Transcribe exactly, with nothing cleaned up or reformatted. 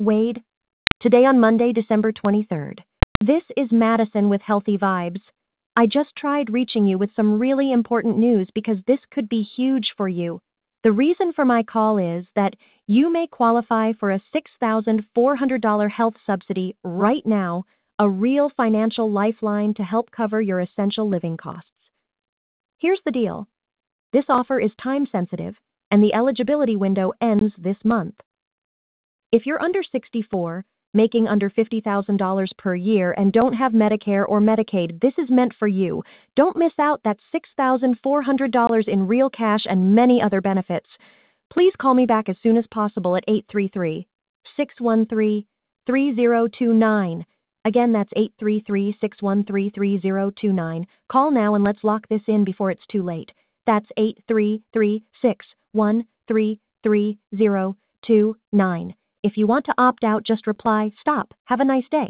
Wade, today on Monday, December twenty-third. This is Madison with Healthy Vibes. I just tried reaching you with some really important news because this could be huge for you. The reason for my call is that you may qualify for a six thousand four hundred dollars health subsidy right now, a real financial lifeline to help cover your essential living costs. Here's the deal. This offer is time sensitive, and the eligibility window ends this month. If you're under sixty-four, making under fifty thousand dollars per year, and don't have Medicare or Medicaid, this is meant for you. Don't miss out that six thousand four hundred dollars in real cash and many other benefits. Please call me back as soon as possible at eight three three, six one three, three zero two nine. Again, that's eight three three, six one three, three zero two nine. Call now and let's lock this in before it's too late. That's eight three three, six one three, three zero two nine. If you want to opt out, just reply, "Stop. Have a nice day."